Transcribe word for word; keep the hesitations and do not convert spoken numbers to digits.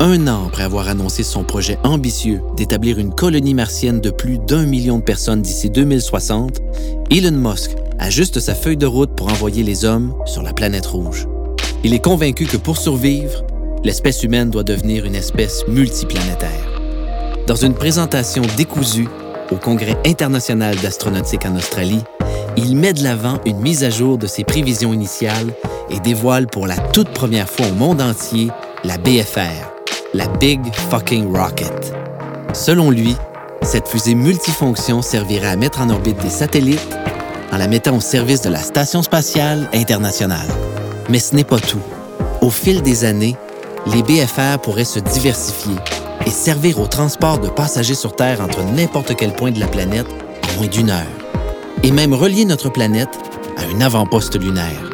un an après avoir annoncé son projet ambitieux d'établir une colonie martienne de plus d'un million de personnes d'ici deux mille soixante, Elon Musk ajuste sa feuille de route pour envoyer les hommes sur la planète rouge. Il est convaincu que pour survivre, l'espèce humaine doit devenir une espèce multiplanétaire. Dans une présentation décousue au Congrès international d'astronautique en Australie, il met de l'avant une mise à jour de ses prévisions initiales et dévoile pour la toute première fois au monde entier la B F R, la Big Fucking Rocket. Selon lui, cette fusée multifonction servirait à mettre en orbite des satellites en la mettant au service de la Station spatiale internationale. Mais ce n'est pas tout. Au fil des années, les B F R pourraient se diversifier et servir au transport de passagers sur Terre entre n'importe quel point de la planète en moins d'une heure. Et même relier notre planète à un avant-poste lunaire.